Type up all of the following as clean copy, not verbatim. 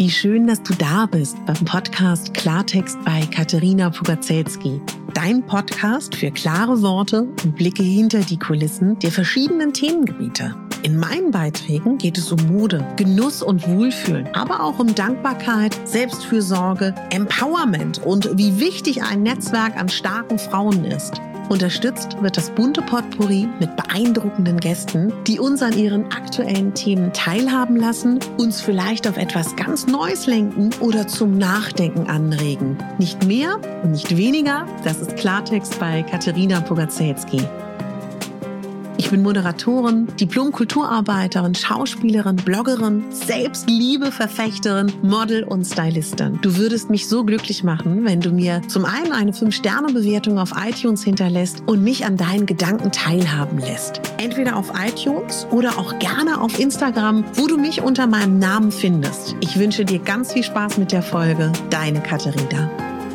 Wie schön, dass du da bist beim Podcast Klartext bei Katerina Pugacelski. Dein Podcast für klare Worte und Blicke hinter die Kulissen der verschiedenen Themengebiete. In meinen Beiträgen geht es um Mode, Genuss und Wohlfühlen, aber auch um Dankbarkeit, Selbstfürsorge, Empowerment und wie wichtig ein Netzwerk an starken Frauen ist. Unterstützt wird das bunte Potpourri mit beeindruckenden Gästen, die uns an ihren aktuellen Themen teilhaben lassen, uns vielleicht auf etwas ganz Neues lenken oder zum Nachdenken anregen. Nicht mehr und nicht weniger, das ist Klartext bei Katerina Pugacelski. Ich bin Moderatorin, Diplom-Kulturarbeiterin, Schauspielerin, Bloggerin, Selbstliebe-Verfechterin, Model und Stylistin. Du würdest mich so glücklich machen, wenn du mir zum einen eine 5-Sterne-Bewertung auf iTunes hinterlässt und mich an deinen Gedanken teilhaben lässt. Entweder auf iTunes oder auch gerne auf Instagram, wo du mich unter meinem Namen findest. Ich wünsche dir ganz viel Spaß mit der Folge. Deine Katerina.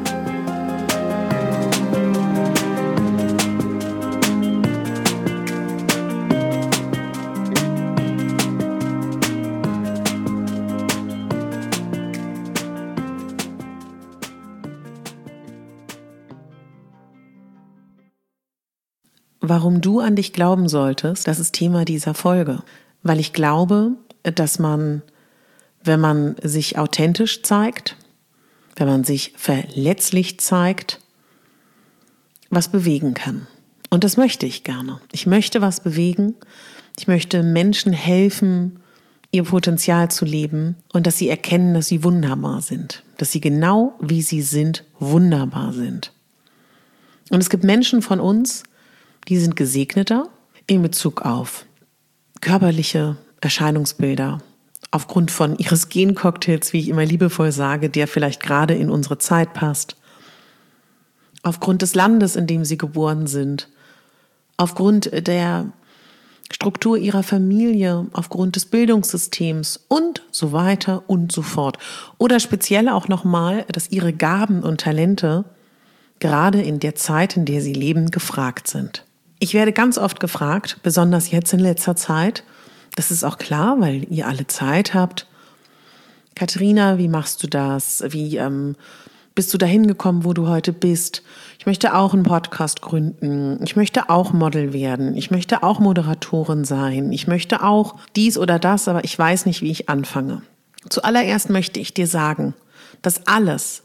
Warum du an dich glauben solltest, das ist Thema dieser Folge. Weil ich glaube, dass man, wenn man sich authentisch zeigt, wenn man sich verletzlich zeigt, was bewegen kann. Und das möchte ich gerne. Ich möchte was bewegen. Ich möchte Menschen helfen, ihr Potenzial zu leben und dass sie erkennen, dass sie wunderbar sind. Dass sie genau wie sie sind, wunderbar sind. Und es gibt Menschen von uns, die sind gesegneter in Bezug auf körperliche Erscheinungsbilder, aufgrund von ihres Gencocktails, wie ich immer liebevoll sage, der vielleicht gerade in unsere Zeit passt, aufgrund des Landes, in dem sie geboren sind, aufgrund der Struktur ihrer Familie, aufgrund des Bildungssystems und so weiter und so fort. Oder speziell auch nochmal, dass ihre Gaben und Talente gerade in der Zeit, in der sie leben, gefragt sind. Ich werde ganz oft gefragt, besonders jetzt in letzter Zeit, das ist auch klar, weil ihr alle Zeit habt. Katerina, wie machst du das? Wie bist du dahin gekommen, wo du heute bist? Ich möchte auch einen Podcast gründen. Ich möchte auch Model werden. Ich möchte auch Moderatorin sein. Ich möchte auch dies oder das, aber ich weiß nicht, wie ich anfange. Zuallererst möchte ich dir sagen, dass alles,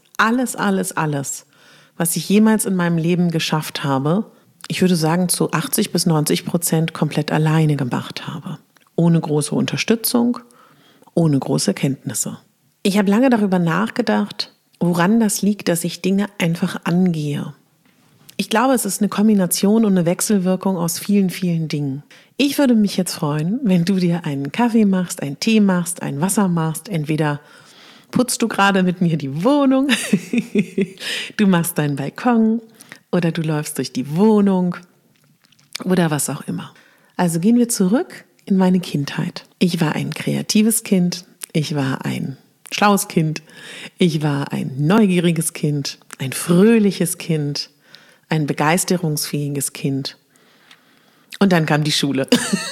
was ich jemals in meinem Leben geschafft habe, ich würde sagen, zu 80-90% komplett alleine gemacht habe. Ohne große Unterstützung, ohne große Kenntnisse. Ich habe lange darüber nachgedacht, woran das liegt, dass ich Dinge einfach angehe. Ich glaube, es ist eine Kombination und eine Wechselwirkung aus vielen, vielen Dingen. Ich würde mich jetzt freuen, wenn du dir einen Kaffee machst, einen Tee machst, ein Wasser machst. Entweder putzt du gerade mit mir die Wohnung, du machst deinen Balkon, oder du läufst durch die Wohnung oder was auch immer. Also gehen wir zurück in meine Kindheit. Ich war ein kreatives Kind, ich war ein schlaues Kind, ich war ein neugieriges Kind, ein fröhliches Kind, ein begeisterungsfähiges Kind. Und dann kam die Schule.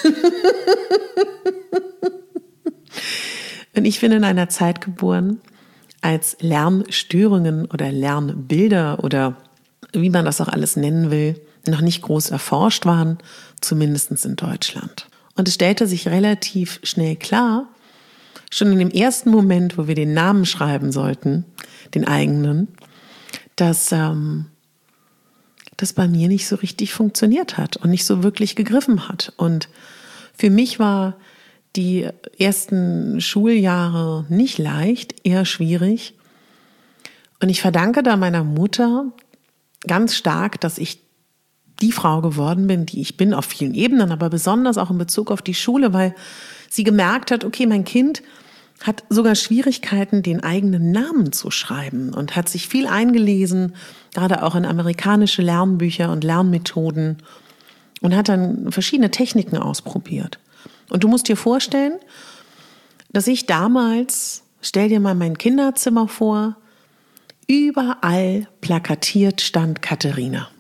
Und ich bin in einer Zeit geboren, als Lernstörungen oder Lernbilder oder wie man das auch alles nennen will, noch nicht groß erforscht waren, zumindest in Deutschland. Und es stellte sich relativ schnell klar, schon in dem ersten Moment, wo wir den Namen schreiben sollten, den eigenen, dass das bei mir nicht so richtig funktioniert hat und nicht so wirklich gegriffen hat. Und für mich war die ersten Schuljahre nicht leicht, eher schwierig. Und ich verdanke da meiner Mutter ganz stark, dass ich die Frau geworden bin, die ich bin, auf vielen Ebenen, aber besonders auch in Bezug auf die Schule, weil sie gemerkt hat, okay, mein Kind hat sogar Schwierigkeiten, den eigenen Namen zu schreiben und hat sich viel eingelesen, gerade auch in amerikanische Lernbücher und Lernmethoden und hat dann verschiedene Techniken ausprobiert. Und du musst dir vorstellen, dass ich damals, stell dir mal mein Kinderzimmer vor, überall plakatiert stand Katerina.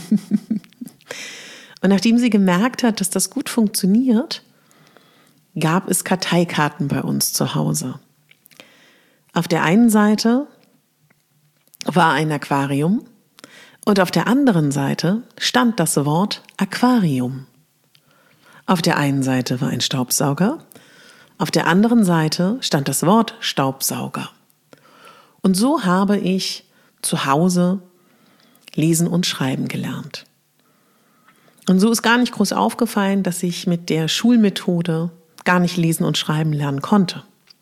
Und nachdem sie gemerkt hat, dass das gut funktioniert, gab es Karteikarten bei uns zu Hause. Auf der einen Seite war ein Aquarium und auf der anderen Seite stand das Wort Aquarium. Auf der einen Seite war ein Staubsauger, auf der anderen Seite stand das Wort Staubsauger. Und so habe ich zu Hause lesen und schreiben gelernt. Und so ist gar nicht groß aufgefallen, dass ich mit der Schulmethode gar nicht lesen und schreiben lernen konnte.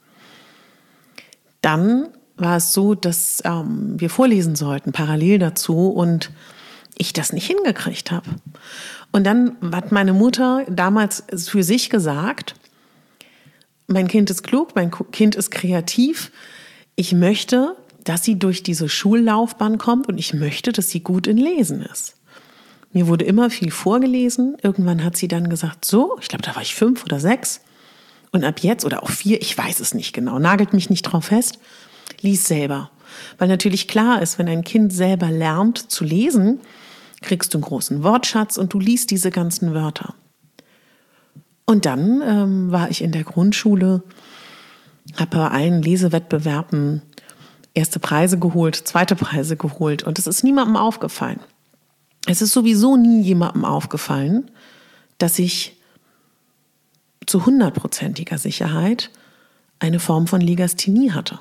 Dann war es so, dass wir vorlesen sollten, parallel dazu, und ich das nicht hingekriegt habe. Und dann hat meine Mutter damals für sich gesagt, mein Kind ist klug, mein Kind ist kreativ, ich möchte, dass sie durch diese Schullaufbahn kommt und ich möchte, dass sie gut in Lesen ist. Mir wurde immer viel vorgelesen. Irgendwann hat sie dann gesagt, so, ich glaube, da war ich 5 oder 6. Und ab jetzt, oder auch 4, ich weiß es nicht genau, nagelt mich nicht drauf fest, lies selber. Weil natürlich klar ist, wenn ein Kind selber lernt zu lesen, kriegst du einen großen Wortschatz und du liest diese ganzen Wörter. Und dann war ich in der Grundschule, habe bei allen Lesewettbewerben erste Preise geholt, zweite Preise geholt und es ist niemandem aufgefallen. Es ist sowieso nie jemandem aufgefallen, dass ich zu 100%iger Sicherheit eine Form von Legasthenie hatte.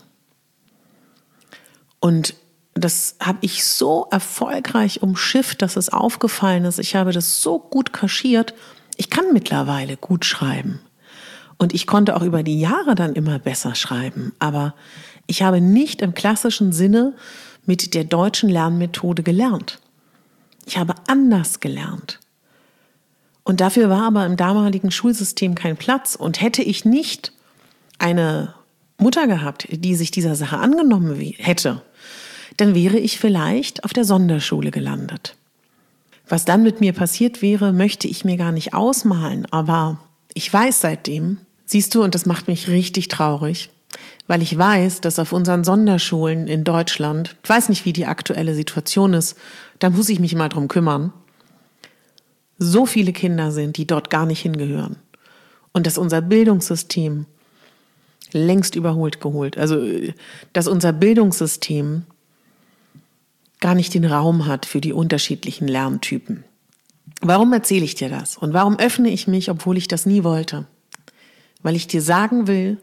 Und das habe ich so erfolgreich umschifft, dass es aufgefallen ist. Ich habe das so gut kaschiert. Ich kann mittlerweile gut schreiben. Und ich konnte auch über die Jahre dann immer besser schreiben. Aber ich habe nicht im klassischen Sinne mit der deutschen Lernmethode gelernt. Ich habe anders gelernt. Und dafür war aber im damaligen Schulsystem kein Platz. Und hätte ich nicht eine Mutter gehabt, die sich dieser Sache angenommen hätte, dann wäre ich vielleicht auf der Sonderschule gelandet. Was dann mit mir passiert wäre, möchte ich mir gar nicht ausmalen. Aber ich weiß seitdem, siehst du, und das macht mich richtig traurig, weil ich weiß, dass auf unseren Sonderschulen in Deutschland, ich weiß nicht, wie die aktuelle Situation ist, da muss ich mich mal drum kümmern, so viele Kinder sind, die dort gar nicht hingehören. Und dass unser Bildungssystem längst dass unser Bildungssystem gar nicht den Raum hat für die unterschiedlichen Lerntypen. Warum erzähle ich dir das? Und warum öffne ich mich, obwohl ich das nie wollte? Weil ich dir sagen will,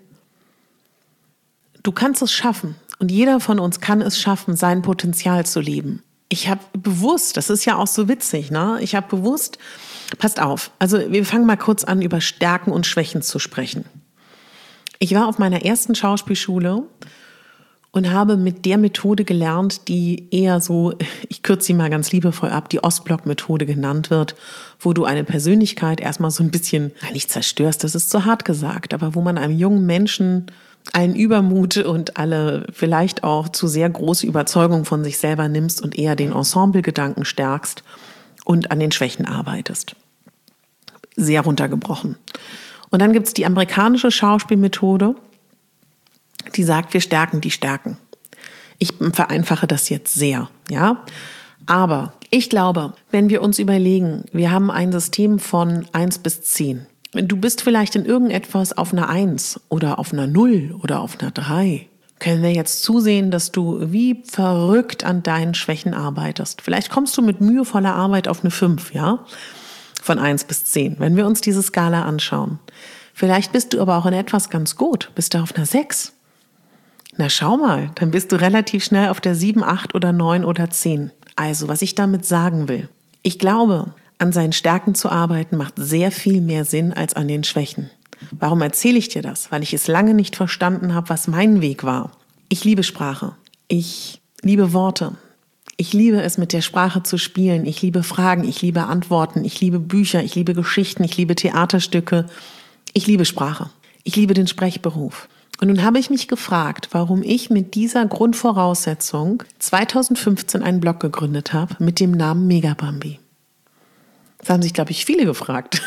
du kannst es schaffen. Und jeder von uns kann es schaffen, sein Potenzial zu leben. Ich habe bewusst, das ist ja auch so witzig, ne? Ich habe bewusst, passt auf, also wir fangen mal kurz an, über Stärken und Schwächen zu sprechen. Ich war auf meiner ersten Schauspielschule und habe mit der Methode gelernt, die eher so, ich kürze sie mal ganz liebevoll ab, die Ostblock-Methode genannt wird, wo du eine Persönlichkeit erstmal so ein bisschen, nicht zerstörst, das ist zu hart gesagt, aber wo man einem jungen Menschen allen Übermut und alle vielleicht auch zu sehr große Überzeugung von sich selber nimmst und eher den Ensemblegedanken stärkst und an den Schwächen arbeitest. Sehr runtergebrochen. Und dann gibt's die amerikanische Schauspielmethode, die sagt, wir stärken die Stärken. Ich vereinfache das jetzt sehr, ja. Aber ich glaube, wenn wir uns überlegen, wir haben ein System von 1 bis 10. Du bist vielleicht in irgendetwas auf einer 1 oder auf einer 0 oder auf einer 3. Können wir jetzt zusehen, dass du wie verrückt an deinen Schwächen arbeitest. Vielleicht kommst du mit mühevoller Arbeit auf eine 5, ja? Von 1 bis 10, wenn wir uns diese Skala anschauen. Vielleicht bist du aber auch in etwas ganz gut, bist du auf einer 6. Na schau mal, dann bist du relativ schnell auf der 7, 8 oder 9 oder 10. Also, was ich damit sagen will. Ich glaube, an seinen Stärken zu arbeiten macht sehr viel mehr Sinn als an den Schwächen. Warum erzähle ich dir das? Weil ich es lange nicht verstanden habe, was mein Weg war. Ich liebe Sprache. Ich liebe Worte. Ich liebe es, mit der Sprache zu spielen. Ich liebe Fragen. Ich liebe Antworten. Ich liebe Bücher. Ich liebe Geschichten. Ich liebe Theaterstücke. Ich liebe Sprache. Ich liebe den Sprechberuf. Und nun habe ich mich gefragt, warum ich mit dieser Grundvoraussetzung 2015 einen Blog gegründet habe mit dem Namen Megabambi. Das haben sich, glaube ich, viele gefragt,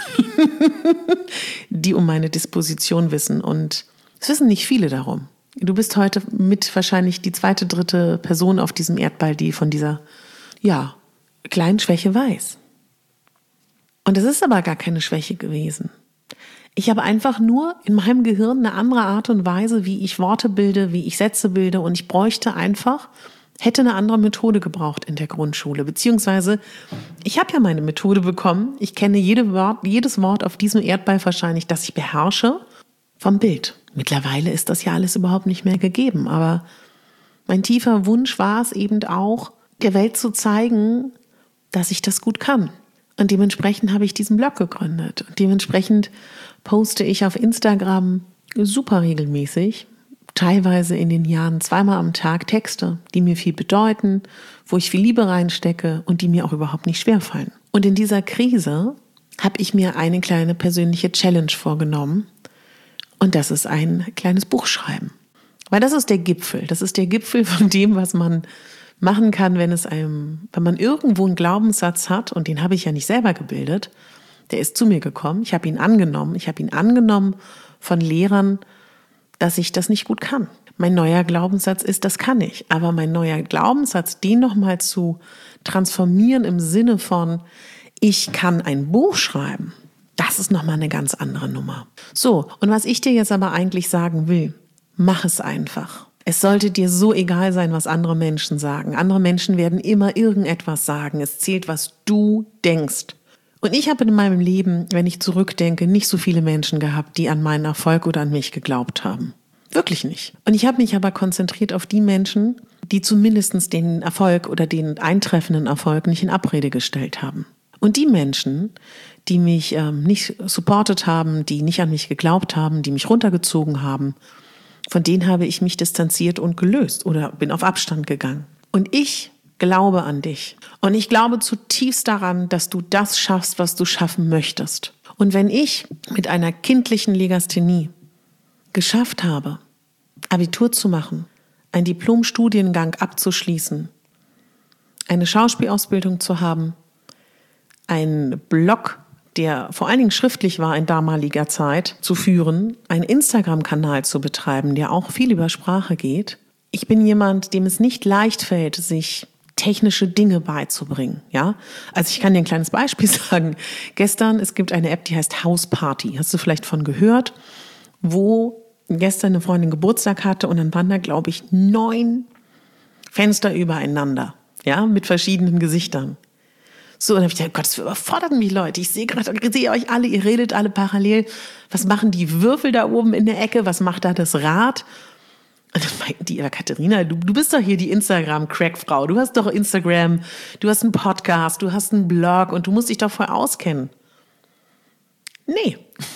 die um meine Disposition wissen. Und es wissen nicht viele darum. Du bist heute mit wahrscheinlich die 2., 3. Person auf diesem Erdball, die von dieser, kleinen Schwäche weiß. Und es ist aber gar keine Schwäche gewesen. Ich habe einfach nur in meinem Gehirn eine andere Art und Weise, wie ich Worte bilde, wie ich Sätze bilde und ich hätte eine andere Methode gebraucht in der Grundschule, beziehungsweise ich habe ja meine Methode bekommen. Ich kenne jedes Wort auf diesem Erdball wahrscheinlich, das ich beherrsche, vom Bild. Mittlerweile ist das ja alles überhaupt nicht mehr gegeben, aber mein tiefer Wunsch war es eben auch, der Welt zu zeigen, dass ich das gut kann. Und dementsprechend habe ich diesen Blog gegründet. Und dementsprechend poste ich auf Instagram super regelmäßig, teilweise in den Jahren 2-mal am Tag Texte, die mir viel bedeuten, wo ich viel Liebe reinstecke und die mir auch überhaupt nicht schwerfallen. Und in dieser Krise habe ich mir eine kleine persönliche Challenge vorgenommen und das ist ein kleines Buch schreiben. Weil das ist der Gipfel. Das ist der Gipfel von dem, was man machen kann, wenn man irgendwo einen Glaubenssatz hat, und den habe ich ja nicht selber gebildet, der ist zu mir gekommen, ich habe ihn angenommen von Lehrern, dass ich das nicht gut kann. Mein neuer Glaubenssatz ist, das kann ich. Aber mein neuer Glaubenssatz, den nochmal zu transformieren im Sinne von, ich kann ein Buch schreiben, das ist nochmal eine ganz andere Nummer. So, und was ich dir jetzt aber eigentlich sagen will, mach es einfach. Es sollte dir so egal sein, was andere Menschen sagen. Andere Menschen werden immer irgendetwas sagen. Es zählt, was du denkst. Und ich habe in meinem Leben, wenn ich zurückdenke, nicht so viele Menschen gehabt, die an meinen Erfolg oder an mich geglaubt haben. Wirklich nicht. Und ich habe mich aber konzentriert auf die Menschen, die zumindest den Erfolg oder den eintreffenden Erfolg nicht in Abrede gestellt haben. Und die Menschen, die mich nicht supportet haben, die nicht an mich geglaubt haben, die mich runtergezogen haben, von denen habe ich mich distanziert und gelöst oder bin auf Abstand gegangen. Und ich glaube an dich. Und ich glaube zutiefst daran, dass du das schaffst, was du schaffen möchtest. Und wenn ich mit einer kindlichen Legasthenie geschafft habe, Abitur zu machen, einen Diplom-Studiengang abzuschließen, eine Schauspielausbildung zu haben, einen Blog, der vor allen Dingen schriftlich war in damaliger Zeit, zu führen, einen Instagram-Kanal zu betreiben, der auch viel über Sprache geht. Ich bin jemand, dem es nicht leicht fällt, sich technische Dinge beizubringen. Ja? Also ich kann dir ein kleines Beispiel sagen. Es gibt eine App, die heißt House Party. Hast du vielleicht von gehört? Wo gestern eine Freundin Geburtstag hatte und dann waren da, glaube ich, 9 Fenster übereinander, ja, mit verschiedenen Gesichtern. So, und dann habe ich gedacht, Gott, das überfordert mich, Leute. Ich sehe euch alle, ihr redet alle parallel. Was machen die Würfel da oben in der Ecke? Was macht da das Rad? Und dann meinten die, Katharina, du bist doch hier die Instagram-Crack-Frau. Du hast doch Instagram, du hast einen Podcast, du hast einen Blog und du musst dich doch voll auskennen. Nee.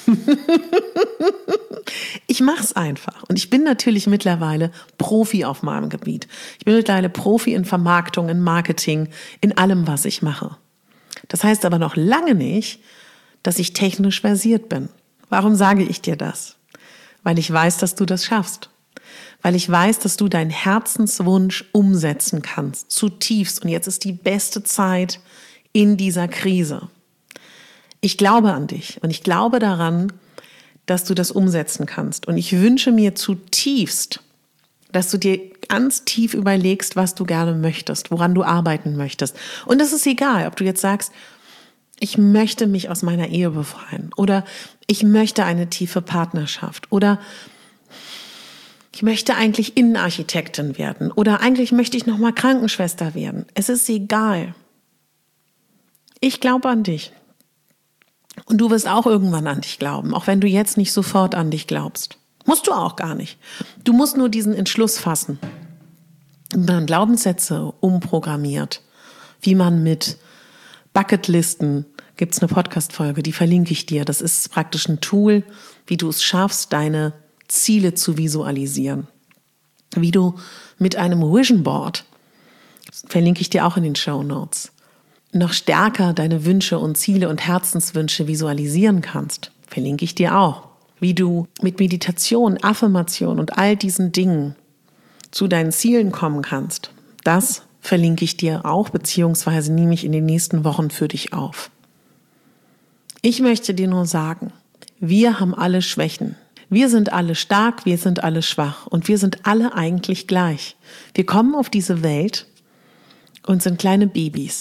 Ich mach's einfach. Und ich bin natürlich mittlerweile Profi auf meinem Gebiet. Ich bin mittlerweile Profi in Vermarktung, in Marketing, in allem, was ich mache. Das heißt aber noch lange nicht, dass ich technisch versiert bin. Warum sage ich dir das? Weil ich weiß, dass du das schaffst. Weil ich weiß, dass du deinen Herzenswunsch umsetzen kannst, zutiefst. Und jetzt ist die beste Zeit in dieser Krise. Ich glaube an dich und ich glaube daran, dass du das umsetzen kannst. Und ich wünsche mir zutiefst, dass du dir ganz tief überlegst, was du gerne möchtest, woran du arbeiten möchtest. Und es ist egal, ob du jetzt sagst, ich möchte mich aus meiner Ehe befreien oder ich möchte eine tiefe Partnerschaft oder ich möchte eigentlich Innenarchitektin werden oder eigentlich möchte ich nochmal Krankenschwester werden. Es ist egal. Ich glaube an dich. Und du wirst auch irgendwann an dich glauben, auch wenn du jetzt nicht sofort an dich glaubst. Musst du auch gar nicht. Du musst nur diesen Entschluss fassen. Wie man Glaubenssätze umprogrammiert, wie man mit Bucketlisten, gibt's eine Podcast-Folge, die verlinke ich dir. Das ist praktisch ein Tool, wie du es schaffst, deine Ziele zu visualisieren. Wie du mit einem Vision Board, verlinke ich dir auch in den Shownotes, noch stärker deine Wünsche und Ziele und Herzenswünsche visualisieren kannst, verlinke ich dir auch. Wie du mit Meditation, Affirmation und all diesen Dingen zu deinen Zielen kommen kannst, das verlinke ich dir auch, beziehungsweise nehme ich in den nächsten Wochen für dich auf. Ich möchte dir nur sagen, wir haben alle Schwächen. Wir sind alle stark, wir sind alle schwach und wir sind alle eigentlich gleich. Wir kommen auf diese Welt und sind kleine Babys,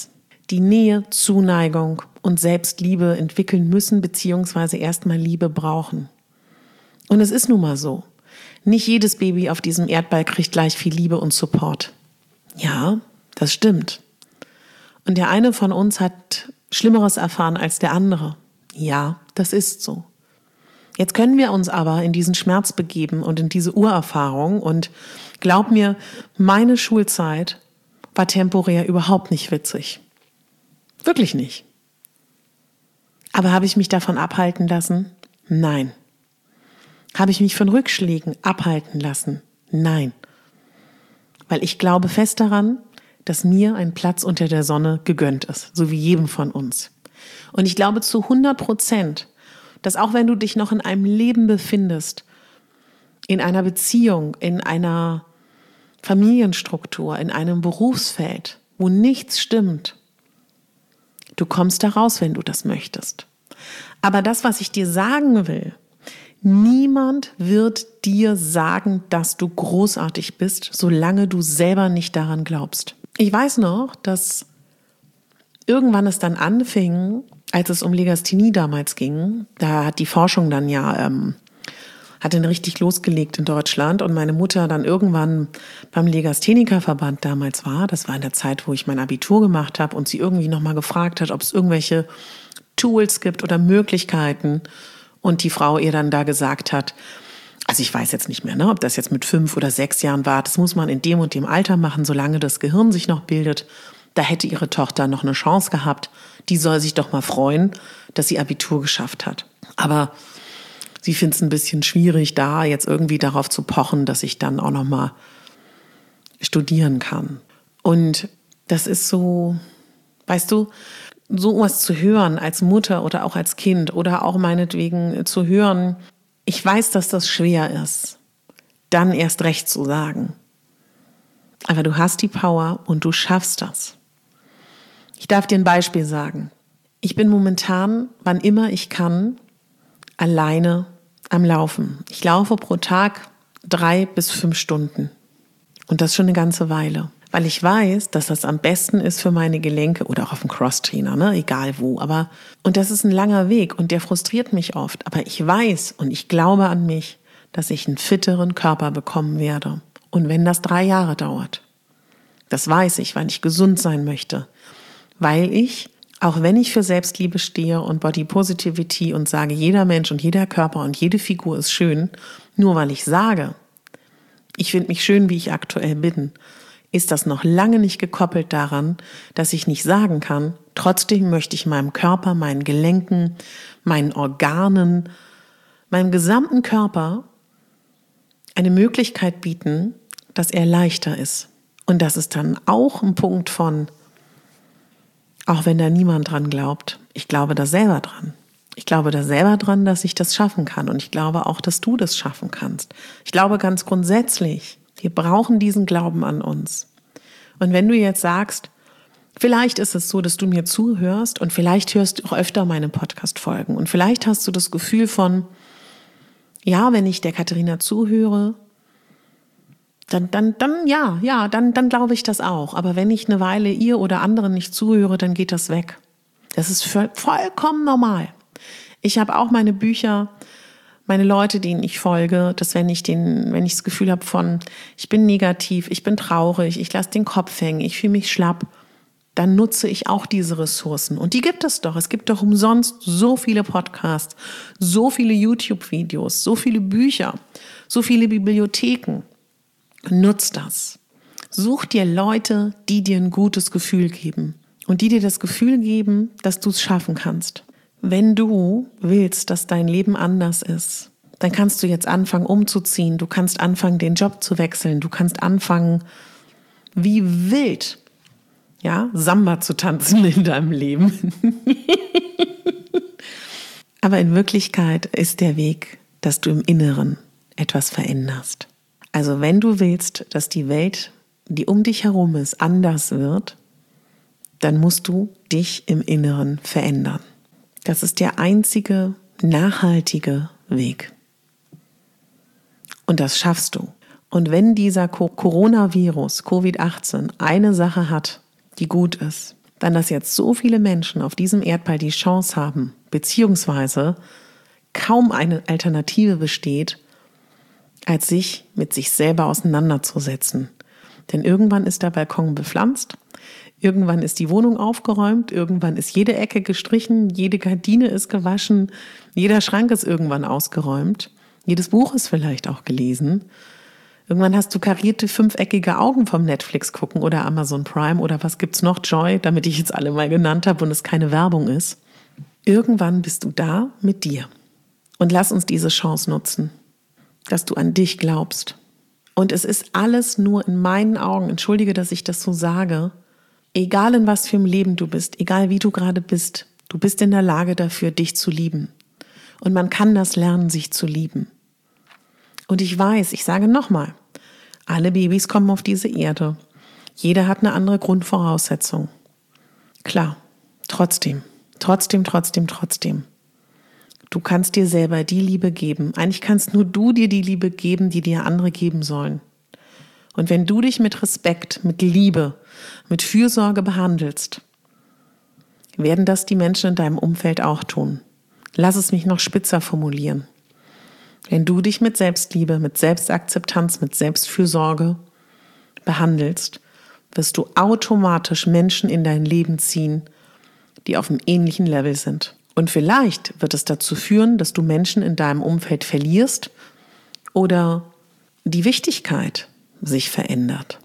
die Nähe, Zuneigung und Selbstliebe entwickeln müssen, beziehungsweise erstmal Liebe brauchen. Und es ist nun mal so. Nicht jedes Baby auf diesem Erdball kriegt gleich viel Liebe und Support. Ja, das stimmt. Und der eine von uns hat Schlimmeres erfahren als der andere. Ja, das ist so. Jetzt können wir uns aber in diesen Schmerz begeben und in diese Urerfahrung. Und glaub mir, meine Schulzeit war temporär überhaupt nicht witzig. Wirklich nicht. Aber habe ich mich davon abhalten lassen? Nein. Habe ich mich von Rückschlägen abhalten lassen? Nein. Weil ich glaube fest daran, dass mir ein Platz unter der Sonne gegönnt ist, so wie jedem von uns. Und ich glaube zu 100%, dass auch wenn du dich noch in einem Leben befindest, in einer Beziehung, in einer Familienstruktur, in einem Berufsfeld, wo nichts stimmt, du kommst da raus, wenn du das möchtest. Aber das, was ich dir sagen will, niemand wird dir sagen, dass du großartig bist, solange du selber nicht daran glaubst. Ich weiß noch, dass irgendwann es dann anfing, als es um Legasthenie damals ging, da hat die Forschung dann hat dann richtig losgelegt in Deutschland und meine Mutter dann irgendwann beim Legasthenikerverband damals war, das war in der Zeit, wo ich mein Abitur gemacht habe und sie irgendwie nochmal gefragt hat, ob es irgendwelche Tools gibt oder Möglichkeiten und die Frau ihr dann da gesagt hat, also ich weiß jetzt nicht mehr, ob das jetzt mit 5 oder 6 Jahren war, das muss man in dem und dem Alter machen, solange das Gehirn sich noch bildet. Da hätte ihre Tochter noch eine Chance gehabt. Die soll sich doch mal freuen, dass sie Abitur geschafft hat. Aber sie findet es ein bisschen schwierig, da jetzt irgendwie darauf zu pochen, dass ich dann auch noch mal studieren kann. Und das ist so, weißt du, so was zu hören als Mutter oder auch als Kind oder auch meinetwegen zu hören, ich weiß, dass das schwer ist, dann erst recht zu sagen. Aber du hast die Power und du schaffst das. Ich darf dir ein Beispiel sagen. Ich bin momentan, wann immer ich kann, alleine am Laufen. Ich laufe pro Tag 3 bis 5 Stunden. Und das schon eine ganze Weile. Weil ich weiß, dass das am besten ist für meine Gelenke oder auch auf dem Crosstrainer, egal wo. Und das ist ein langer Weg und der frustriert mich oft. Aber ich weiß und ich glaube an mich, dass ich einen fitteren Körper bekommen werde. Und wenn das 3 Jahre dauert. Das weiß ich, weil ich gesund sein möchte. Weil ich, auch wenn ich für Selbstliebe stehe und Body Positivity und sage, jeder Mensch und jeder Körper und jede Figur ist schön, nur weil ich sage, ich finde mich schön, wie ich aktuell bin, ist das noch lange nicht gekoppelt daran, dass ich nicht sagen kann, trotzdem möchte ich meinem Körper, meinen Gelenken, meinen Organen, meinem gesamten Körper eine Möglichkeit bieten, dass er leichter ist. Und das ist dann auch ein Punkt von, auch wenn da niemand dran glaubt, ich glaube da selber dran. Ich glaube da selber dran, dass ich das schaffen kann. Und ich glaube auch, dass du das schaffen kannst. Ich glaube ganz grundsätzlich, wir brauchen diesen Glauben an uns. Und wenn du jetzt sagst, vielleicht ist es so, dass du mir zuhörst und vielleicht hörst du auch öfter meine Podcast-Folgen und vielleicht hast du das Gefühl von, ja, wenn ich der Katharina zuhöre, dann glaube ich das auch. Aber wenn ich eine Weile ihr oder anderen nicht zuhöre, dann geht das weg. Das ist vollkommen normal. Ich habe auch meine Bücher, meine Leute, denen ich folge, dass wenn ich das Gefühl habe von, ich bin negativ, ich bin traurig, ich lasse den Kopf hängen, ich fühle mich schlapp, dann nutze ich auch diese Ressourcen. Und die gibt es doch. Es gibt doch umsonst so viele Podcasts, so viele YouTube-Videos, so viele Bücher, so viele Bibliotheken. Nutz das. Such dir Leute, die dir ein gutes Gefühl geben und die dir das Gefühl geben, dass du es schaffen kannst. Wenn du willst, dass dein Leben anders ist, dann kannst du jetzt anfangen umzuziehen, du kannst anfangen, den Job zu wechseln, du kannst anfangen, wie wild, Samba zu tanzen in deinem Leben. Aber in Wirklichkeit ist der Weg, dass du im Inneren etwas veränderst. Also wenn du willst, dass die Welt, die um dich herum ist, anders wird, dann musst du dich im Inneren verändern. Das ist der einzige nachhaltige Weg. Und das schaffst du. Und wenn dieser Coronavirus, Covid-18, eine Sache hat, die gut ist, dann dass jetzt so viele Menschen auf diesem Erdball die Chance haben, beziehungsweise kaum eine Alternative besteht, als sich mit sich selber auseinanderzusetzen. Denn irgendwann ist der Balkon bepflanzt, irgendwann ist die Wohnung aufgeräumt, irgendwann ist jede Ecke gestrichen, jede Gardine ist gewaschen, jeder Schrank ist irgendwann ausgeräumt, jedes Buch ist vielleicht auch gelesen. Irgendwann hast du karierte 5-eckige Augen vom Netflix gucken oder Amazon Prime oder was gibt's noch, Joy, damit ich jetzt alle mal genannt habe und es keine Werbung ist. Irgendwann bist du da mit dir. Und lass uns diese Chance nutzen, dass du an dich glaubst. Und es ist alles nur in meinen Augen, entschuldige, dass ich das so sage, egal in was für einem Leben du bist, egal wie du gerade bist, du bist in der Lage dafür, dich zu lieben. Und man kann das lernen, sich zu lieben. Und ich weiß, ich sage nochmal, alle Babys kommen auf diese Erde. Jeder hat eine andere Grundvoraussetzung. Klar, trotzdem. Du kannst dir selber die Liebe geben. Eigentlich kannst nur du dir die Liebe geben, die dir andere geben sollen. Und wenn du dich mit Respekt, mit Liebe, mit Fürsorge behandelst, werden das die Menschen in deinem Umfeld auch tun. Lass es mich noch spitzer formulieren. Wenn du dich mit Selbstliebe, mit Selbstakzeptanz, mit Selbstfürsorge behandelst, wirst du automatisch Menschen in dein Leben ziehen, die auf einem ähnlichen Level sind. Und vielleicht wird es dazu führen, dass du Menschen in deinem Umfeld verlierst oder die Wichtigkeit sich verändert.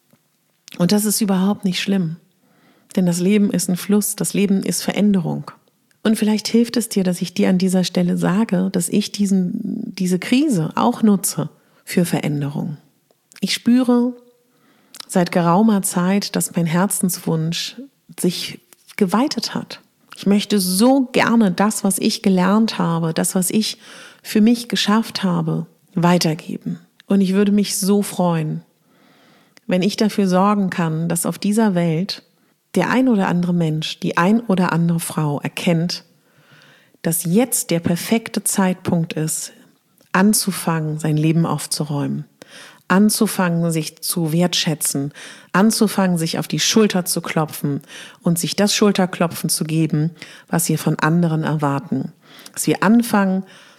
Und das ist überhaupt nicht schlimm, denn das Leben ist ein Fluss, das Leben ist Veränderung. Und vielleicht hilft es dir, dass ich dir an dieser Stelle sage, dass ich diese Krise auch nutze für Veränderung. Ich spüre seit geraumer Zeit, dass mein Herzenswunsch sich geweitet hat. Ich möchte so gerne das, was ich gelernt habe, das, was ich für mich geschafft habe, weitergeben. Und ich würde mich so freuen, wenn ich dafür sorgen kann, dass auf dieser Welt der ein oder andere Mensch, die ein oder andere Frau erkennt, dass jetzt der perfekte Zeitpunkt ist, anzufangen, sein Leben aufzuräumen, anzufangen, sich zu wertschätzen, anzufangen, sich auf die Schulter zu klopfen und sich das Schulterklopfen zu geben, was wir von anderen erwarten. Dass wir anfangen,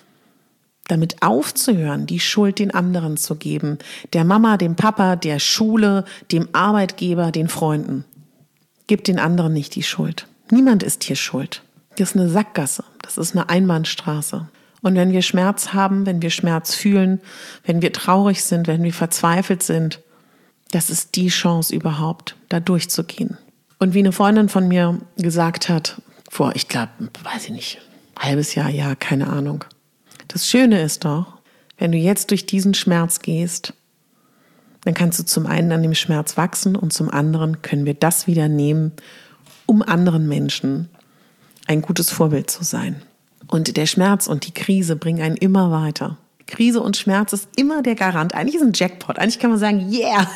damit aufzuhören, die Schuld den anderen zu geben, der Mama, dem Papa, der Schule, dem Arbeitgeber, den Freunden. Gib den anderen nicht die Schuld. Niemand ist hier schuld. Das ist eine Sackgasse, das ist eine Einbahnstraße. Und wenn wir Schmerz haben, wenn wir Schmerz fühlen, wenn wir traurig sind, wenn wir verzweifelt sind, das ist die Chance überhaupt, da durchzugehen. Und wie eine Freundin von mir gesagt hat, vor, ich glaube, halbes Jahr, keine Ahnung. Das Schöne ist doch, wenn du jetzt durch diesen Schmerz gehst, dann kannst du zum einen an dem Schmerz wachsen und zum anderen können wir das wieder nehmen, um anderen Menschen ein gutes Vorbild zu sein. Und der Schmerz und die Krise bringen einen immer weiter. Krise und Schmerz ist immer der Garant. Eigentlich ist es ein Jackpot. Eigentlich kann man sagen, yeah.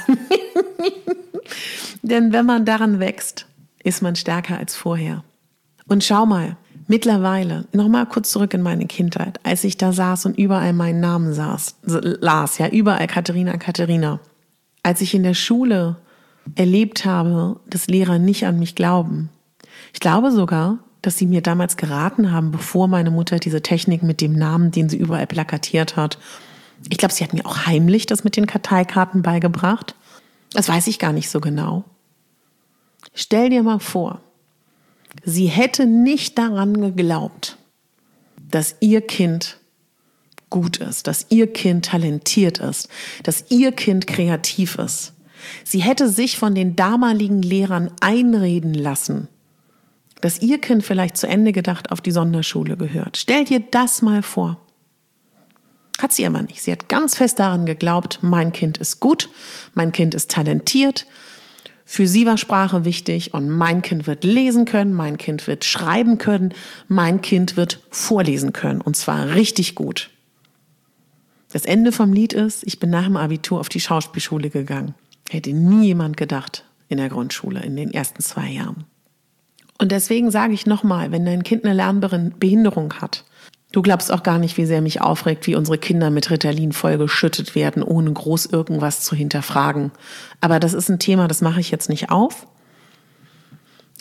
Denn wenn man daran wächst, ist man stärker als vorher. Und schau mal, mittlerweile, nochmal kurz zurück in meine Kindheit, als ich da saß und überall meinen Namen las, ja, überall Katharina. Als ich in der Schule erlebt habe, dass Lehrer nicht an mich glauben. Ich glaube sogar, dass sie mir damals geraten haben, bevor meine Mutter diese Technik mit dem Namen, den sie überall plakatiert hat. Ich glaube, sie hat mir auch heimlich das mit den Karteikarten beigebracht. Das weiß ich gar nicht so genau. Stell dir mal vor, sie hätte nicht daran geglaubt, dass ihr Kind gut ist, dass ihr Kind talentiert ist, dass ihr Kind kreativ ist. Sie hätte sich von den damaligen Lehrern einreden lassen, dass ihr Kind vielleicht zu Ende gedacht auf die Sonderschule gehört. Stell dir das mal vor. Hat sie aber nicht. Sie hat ganz fest daran geglaubt, mein Kind ist gut, mein Kind ist talentiert, für sie war Sprache wichtig und mein Kind wird lesen können, mein Kind wird schreiben können, mein Kind wird vorlesen können und zwar richtig gut. Das Ende vom Lied ist, ich bin nach dem Abitur auf die Schauspielschule gegangen. Hätte nie jemand gedacht in der Grundschule, in den ersten 2 Jahren. Und deswegen sage ich nochmal, wenn dein Kind eine Lernbehinderung hat, du glaubst auch gar nicht, wie sehr mich aufregt, wie unsere Kinder mit Ritalin vollgeschüttet werden, ohne groß irgendwas zu hinterfragen. Aber das ist ein Thema, das mache ich jetzt nicht auf.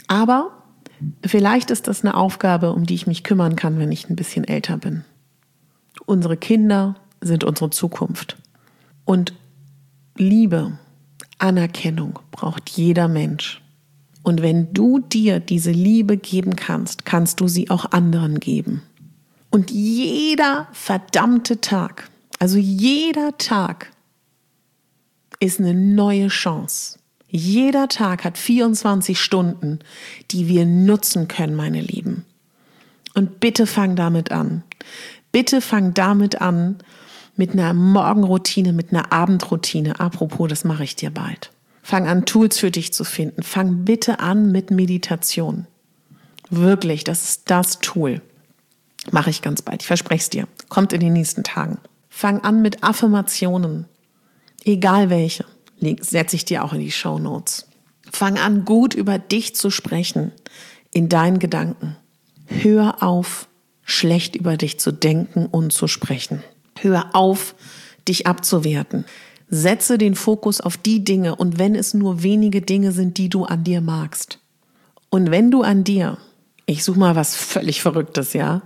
Aber vielleicht ist das eine Aufgabe, um die ich mich kümmern kann, wenn ich ein bisschen älter bin. Unsere Kinder sind unsere Zukunft. Und Liebe, Anerkennung braucht jeder Mensch. Und wenn du dir diese Liebe geben kannst, kannst du sie auch anderen geben. Und jeder verdammte Tag, also jeder Tag ist eine neue Chance. Jeder Tag hat 24 Stunden, die wir nutzen können, meine Lieben. Und bitte fang damit an. Bitte fang damit an, mit einer Morgenroutine, mit einer Abendroutine. Apropos, das mache ich dir bald. Fang an, Tools für dich zu finden. Fang bitte an mit Meditation. Wirklich, das ist das Tool. Mache ich ganz bald. Ich verspreche es dir. Kommt in den nächsten Tagen. Fang an mit Affirmationen. Egal welche. Setze ich dir auch in die Shownotes. Fang an, gut über dich zu sprechen. In deinen Gedanken. Hör auf, schlecht über dich zu denken und zu sprechen. Hör auf, dich abzuwerten. Setze den Fokus auf die Dinge und wenn es nur wenige Dinge sind, die du an dir magst. Und wenn du an dir, ich suche mal was völlig Verrücktes, ja,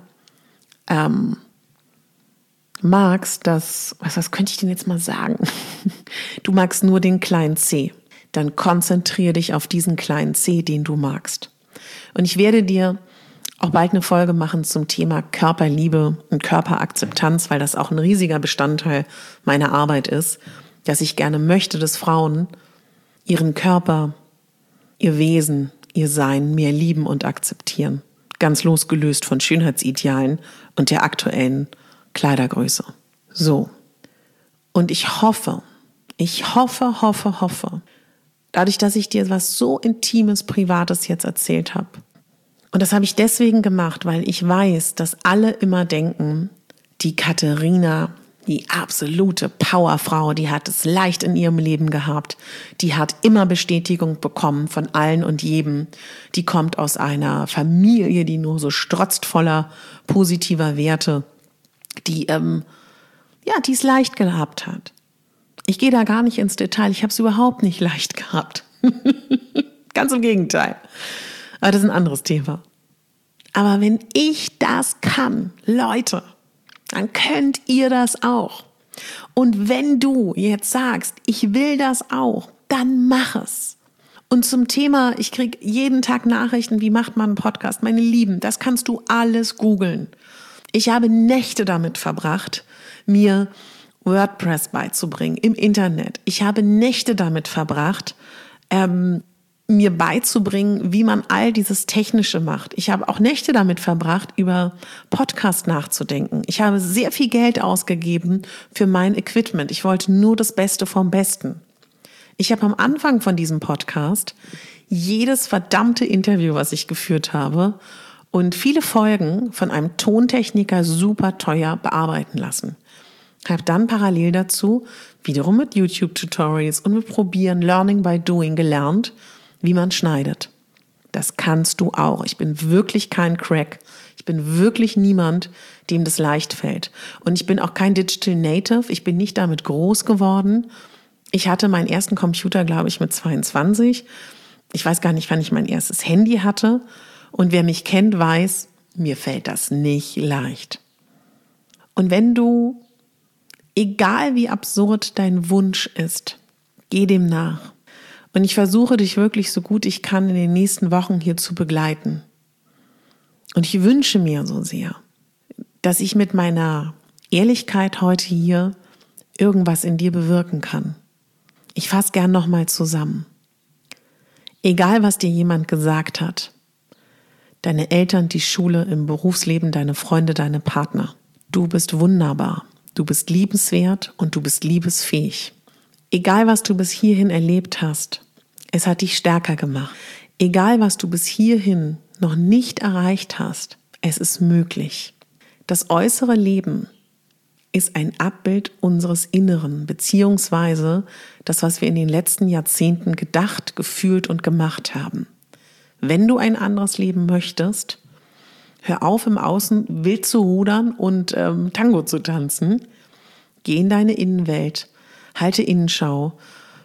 magst, was könnte ich denn jetzt mal sagen? Du magst nur den kleinen C. Dann konzentriere dich auf diesen kleinen C, den du magst. Und ich werde dir auch bald eine Folge machen zum Thema Körperliebe und Körperakzeptanz, weil das auch ein riesiger Bestandteil meiner Arbeit ist, dass ich gerne möchte, dass Frauen ihren Körper, ihr Wesen, ihr Sein mehr lieben und akzeptieren. Ganz losgelöst von Schönheitsidealen und der aktuellen Kleidergröße. So. Und ich hoffe, dadurch, dass ich dir was so Intimes, Privates jetzt erzählt habe, und das habe ich deswegen gemacht, weil ich weiß, dass alle immer denken, die Katharina, die absolute Powerfrau, die hat es leicht in ihrem Leben gehabt, die hat immer Bestätigung bekommen von allen und jedem, die kommt aus einer Familie, die nur so strotzt voller positiver Werte, die es leicht gehabt hat. Ich gehe da gar nicht ins Detail, ich habe es überhaupt nicht leicht gehabt. Ganz im Gegenteil. Aber das ist ein anderes Thema. Aber wenn ich das kann, Leute, dann könnt ihr das auch. Und wenn du jetzt sagst, ich will das auch, dann mach es. Und zum Thema, ich kriege jeden Tag Nachrichten, wie macht man einen Podcast? Meine Lieben, das kannst du alles googeln. Ich habe Nächte damit verbracht, mir WordPress beizubringen im Internet. Ich habe Nächte damit verbracht, mir beizubringen, wie man all dieses Technische macht. Ich habe auch Nächte damit verbracht, über Podcast nachzudenken. Ich habe sehr viel Geld ausgegeben für mein Equipment. Ich wollte nur das Beste vom Besten. Ich habe am Anfang von diesem Podcast jedes verdammte Interview, was ich geführt habe, und viele Folgen von einem Tontechniker super teuer bearbeiten lassen. Ich habe dann parallel dazu wiederum mit YouTube-Tutorials und mit Probieren, Learning by Doing gelernt, wie man schneidet. Das kannst du auch. Ich bin wirklich kein Crack. Ich bin wirklich niemand, dem das leicht fällt. Und ich bin auch kein Digital Native. Ich bin nicht damit groß geworden. Ich hatte meinen ersten Computer, glaube ich, mit 22. Ich weiß gar nicht, wann ich mein erstes Handy hatte. Und wer mich kennt, weiß, mir fällt das nicht leicht. Und wenn du, egal wie absurd dein Wunsch ist, geh dem nach. Und ich versuche dich wirklich so gut ich kann in den nächsten Wochen hier zu begleiten. Und ich wünsche mir so sehr, dass ich mit meiner Ehrlichkeit heute hier irgendwas in dir bewirken kann. Ich fasse gern nochmal zusammen. Egal, was dir jemand gesagt hat, deine Eltern, die Schule, im Berufsleben, deine Freunde, deine Partner, du bist wunderbar, du bist liebenswert und du bist liebesfähig. Egal, was du bis hierhin erlebt hast, es hat dich stärker gemacht. Egal, was du bis hierhin noch nicht erreicht hast, es ist möglich. Das äußere Leben ist ein Abbild unseres Inneren, beziehungsweise das, was wir in den letzten Jahrzehnten gedacht, gefühlt und gemacht haben. Wenn du ein anderes Leben möchtest, hör auf, im Außen wild zu rudern und Tango zu tanzen. Geh in deine Innenwelt, halte Innenschau,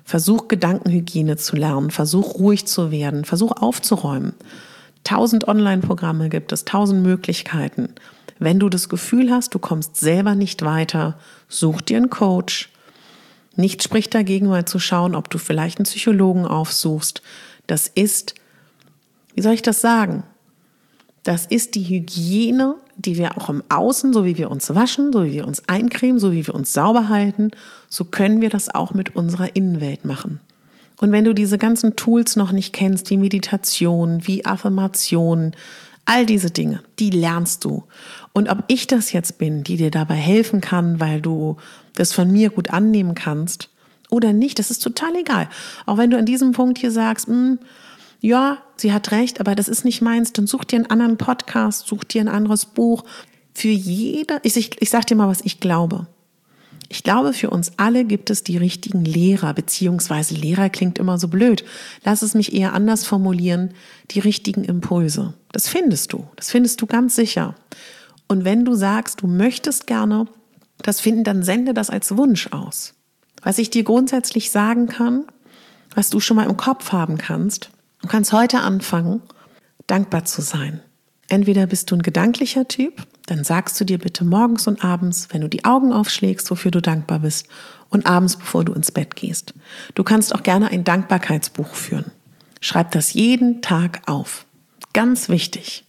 Versuch Gedankenhygiene zu lernen, versuch ruhig zu werden, versuch aufzuräumen. 1000 Online-Programme gibt es, 1000 Möglichkeiten. Wenn du das Gefühl hast, du kommst selber nicht weiter, such dir einen Coach. Nichts spricht dagegen, mal zu schauen, ob du vielleicht einen Psychologen aufsuchst. Das ist, wie soll ich das sagen? Das ist die Hygiene, die wir auch im Außen, so wie wir uns waschen, so wie wir uns eincremen, so wie wir uns sauber halten, so können wir das auch mit unserer Innenwelt machen. Und wenn du diese ganzen Tools noch nicht kennst, wie Meditation, wie Affirmationen, all diese Dinge, die lernst du. Und ob ich das jetzt bin, die dir dabei helfen kann, weil du das von mir gut annehmen kannst oder nicht, das ist total egal. Auch wenn du an diesem Punkt hier sagst, ja, sie hat recht, aber das ist nicht meins, dann such dir einen anderen Podcast, such dir ein anderes Buch. Für jede, ich sag dir mal, was ich glaube. Ich glaube, für uns alle gibt es die richtigen Lehrer, beziehungsweise Lehrer klingt immer so blöd. Lass es mich eher anders formulieren, die richtigen Impulse. Das findest du ganz sicher. Und wenn du sagst, du möchtest gerne das finden, dann sende das als Wunsch aus. Was ich dir grundsätzlich sagen kann, was du schon mal im Kopf haben kannst, du kannst heute anfangen, dankbar zu sein. Entweder bist du ein gedanklicher Typ, dann sagst du dir bitte morgens und abends, wenn du die Augen aufschlägst, wofür du dankbar bist, und abends, bevor du ins Bett gehst. Du kannst auch gerne ein Dankbarkeitsbuch führen. Schreib das jeden Tag auf. Ganz wichtig.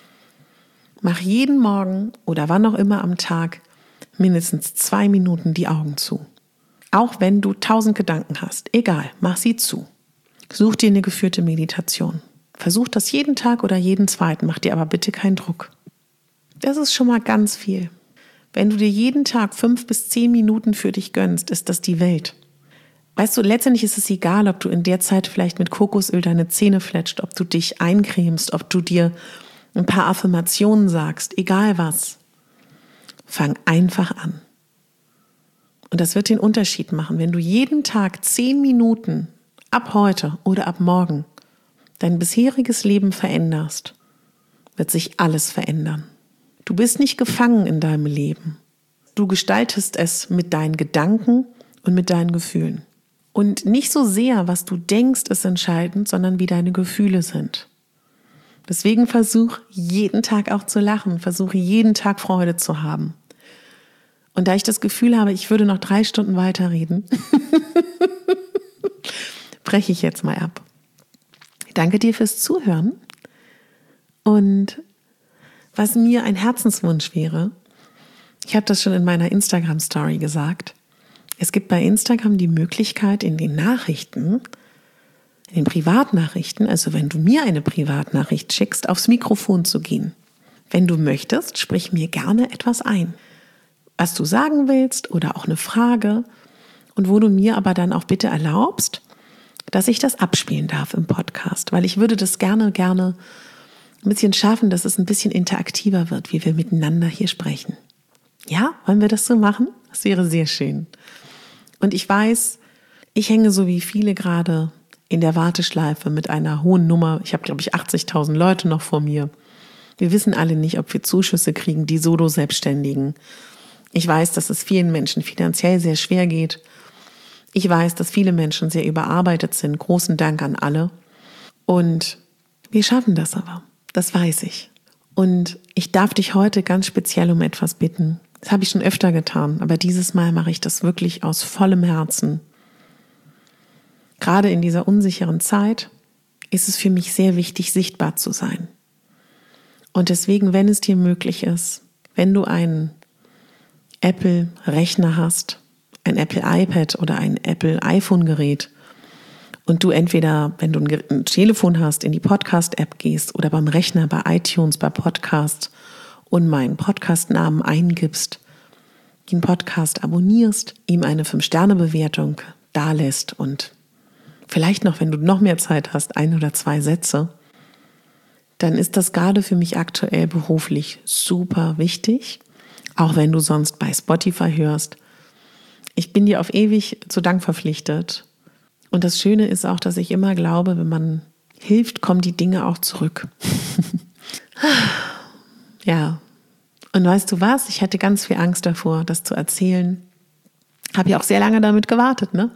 Mach jeden Morgen oder wann auch immer am Tag mindestens 2 Minuten die Augen zu. Auch wenn du 1000 Gedanken hast, egal, mach sie zu. Such dir eine geführte Meditation. Versuch das jeden Tag oder jeden zweiten, mach dir aber bitte keinen Druck. Das ist schon mal ganz viel. Wenn du dir jeden Tag 5 bis 10 Minuten für dich gönnst, ist das die Welt. Weißt du, letztendlich ist es egal, ob du in der Zeit vielleicht mit Kokosöl deine Zähne fletscht, ob du dich eincremst, ob du dir ein paar Affirmationen sagst, egal was. Fang einfach an. Und das wird den Unterschied machen, wenn du jeden Tag 10 Minuten ab heute oder ab morgen dein bisheriges Leben veränderst, wird sich alles verändern. Du bist nicht gefangen in deinem Leben. Du gestaltest es mit deinen Gedanken und mit deinen Gefühlen. Und nicht so sehr, was du denkst, ist entscheidend, sondern wie deine Gefühle sind. Deswegen versuch jeden Tag auch zu lachen, versuche jeden Tag Freude zu haben. Und da ich das Gefühl habe, ich würde noch 3 Stunden weiterreden, breche ich jetzt mal ab. Danke dir fürs Zuhören. Und was mir ein Herzenswunsch wäre, ich habe das schon in meiner Instagram-Story gesagt, es gibt bei Instagram die Möglichkeit, in den Nachrichten, in den Privatnachrichten, also wenn du mir eine Privatnachricht schickst, aufs Mikrofon zu gehen. Wenn du möchtest, sprich mir gerne etwas ein, was du sagen willst oder auch eine Frage und wo du mir aber dann auch bitte erlaubst, dass ich das abspielen darf im Podcast, weil ich würde das gerne ein bisschen schaffen, dass es ein bisschen interaktiver wird, wie wir miteinander hier sprechen. Ja, wollen wir das so machen? Das wäre sehr schön. Und ich weiß, ich hänge so wie viele gerade in der Warteschleife mit einer hohen Nummer. Ich habe, glaube ich, 80.000 Leute noch vor mir. Wir wissen alle nicht, ob wir Zuschüsse kriegen, die Solo-Selbstständigen. Ich weiß, dass es vielen Menschen finanziell sehr schwer geht. Ich weiß, dass viele Menschen sehr überarbeitet sind. Großen Dank an alle. Und wir schaffen das aber. Das weiß ich. Und ich darf dich heute ganz speziell um etwas bitten. Das habe ich schon öfter getan, aber dieses Mal mache ich das wirklich aus vollem Herzen. Gerade in dieser unsicheren Zeit ist es für mich sehr wichtig, sichtbar zu sein. Und deswegen, wenn es dir möglich ist, wenn du einen Apple-Rechner hast, ein Apple iPad oder ein Apple iPhone-Gerät und du entweder, wenn du ein Telefon hast, in die Podcast-App gehst oder beim Rechner, bei iTunes, bei Podcasts und meinen Podcast-Namen eingibst, den Podcast abonnierst, ihm eine 5-Sterne-Bewertung dalässt und vielleicht noch, wenn du noch mehr Zeit hast, 1 oder 2 Sätze, dann ist das gerade für mich aktuell beruflich super wichtig, auch wenn du sonst bei Spotify hörst. Ich bin dir auf ewig zu Dank verpflichtet. Und das Schöne ist auch, dass ich immer glaube, wenn man hilft, kommen die Dinge auch zurück. Ja, und weißt du was? Ich hatte ganz viel Angst davor, das zu erzählen. Habe ja auch sehr lange damit gewartet, ne?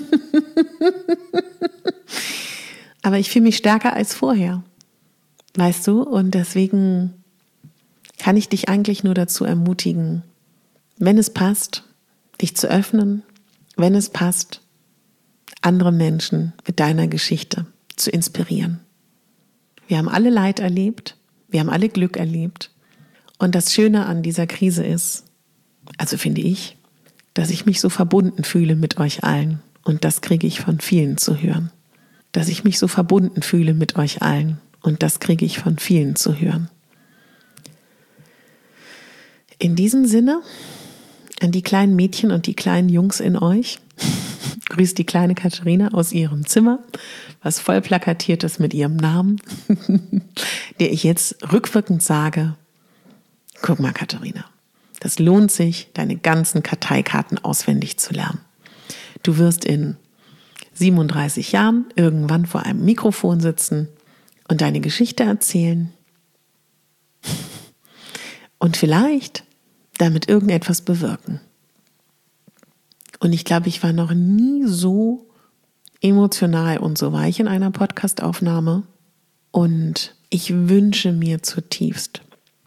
Aber ich fühle mich stärker als vorher, weißt du? Und deswegen kann ich dich eigentlich nur dazu ermutigen, wenn es passt, dich zu öffnen, wenn es passt, andere Menschen mit deiner Geschichte zu inspirieren. Wir haben alle Leid erlebt, wir haben alle Glück erlebt. Und das Schöne an dieser Krise ist, also finde ich, dass ich mich so verbunden fühle mit euch allen. Und das kriege ich von vielen zu hören. Dass ich mich so verbunden fühle mit euch allen. Und das kriege ich von vielen zu hören. In diesem Sinne, an die kleinen Mädchen und die kleinen Jungs in euch, grüßt die kleine Katharina aus ihrem Zimmer, was voll plakatiert ist mit ihrem Namen, der ich jetzt rückwirkend sage, guck mal Katharina, das lohnt sich, deine ganzen Karteikarten auswendig zu lernen. Du wirst in 37 Jahren irgendwann vor einem Mikrofon sitzen und deine Geschichte erzählen und vielleicht damit irgendetwas bewirken. Und ich glaube, ich war noch nie so emotional und so weich in einer Podcastaufnahme. Und ich wünsche mir zutiefst,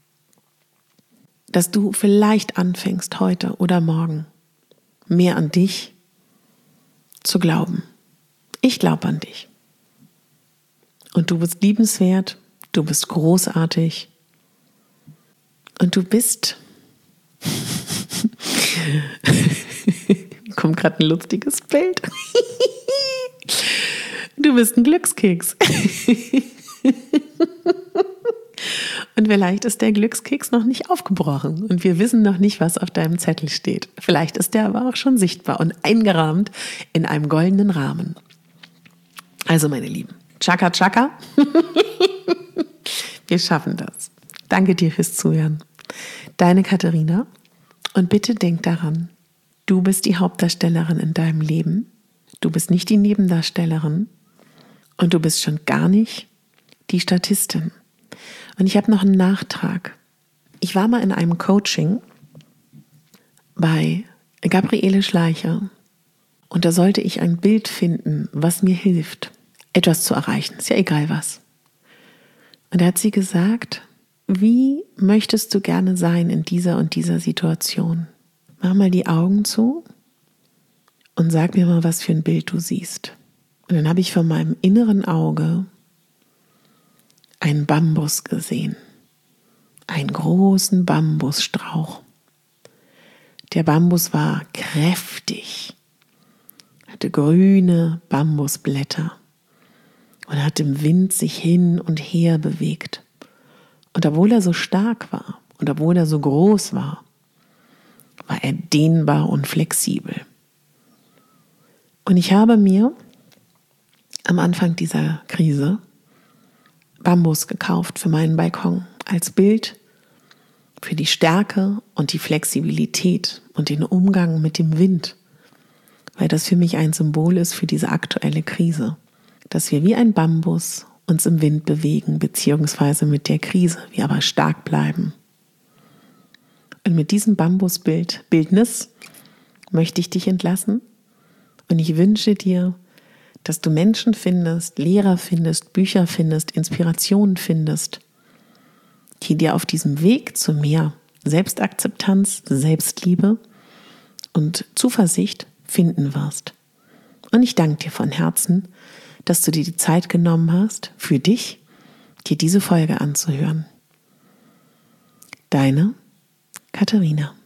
dass du vielleicht anfängst, heute oder morgen mehr an dich zu glauben. Ich glaube an dich. Und du bist liebenswert, du bist großartig und du bist... Kommt gerade ein lustiges Bild. Du bist ein Glückskeks. Und vielleicht ist der Glückskeks noch nicht aufgebrochen und wir wissen noch nicht, was auf deinem Zettel steht. Vielleicht ist der aber auch schon sichtbar und eingerahmt in einem goldenen Rahmen. Also meine Lieben, Chaka Chaka. Wir schaffen das. Danke dir fürs Zuhören. Deine Katharina. Und bitte denk daran, du bist die Hauptdarstellerin in deinem Leben. Du bist nicht die Nebendarstellerin. Und du bist schon gar nicht die Statistin. Und ich habe noch einen Nachtrag. Ich war mal in einem Coaching bei Gabriele Schleicher und da sollte ich ein Bild finden, was mir hilft, etwas zu erreichen. Ist ja egal was. Und da hat sie gesagt, wie möchtest du gerne sein in dieser und dieser Situation? Mach mal die Augen zu und sag mir mal, was für ein Bild du siehst. Und dann habe ich vor meinem inneren Auge einen Bambus gesehen. Einen großen Bambusstrauch. Der Bambus war kräftig, hatte grüne Bambusblätter und hat im Wind sich hin und her bewegt. Und obwohl er so stark war und obwohl er so groß war, war er dehnbar und flexibel. Und ich habe mir am Anfang dieser Krise Bambus gekauft für meinen Balkon als Bild für die Stärke und die Flexibilität und den Umgang mit dem Wind, weil das für mich ein Symbol ist für diese aktuelle Krise, dass wir wie ein Bambus uns im Wind bewegen, beziehungsweise mit der Krise, wir aber stark bleiben. Und mit diesem Bildnis möchte ich dich entlassen und ich wünsche dir, dass du Menschen findest, Lehrer findest, Bücher findest, Inspirationen findest, die dir auf diesem Weg zu mehr Selbstakzeptanz, Selbstliebe und Zuversicht finden wirst. Und ich danke dir von Herzen, dass du dir die Zeit genommen hast, für dich, dir diese Folge anzuhören. Deine Katharina.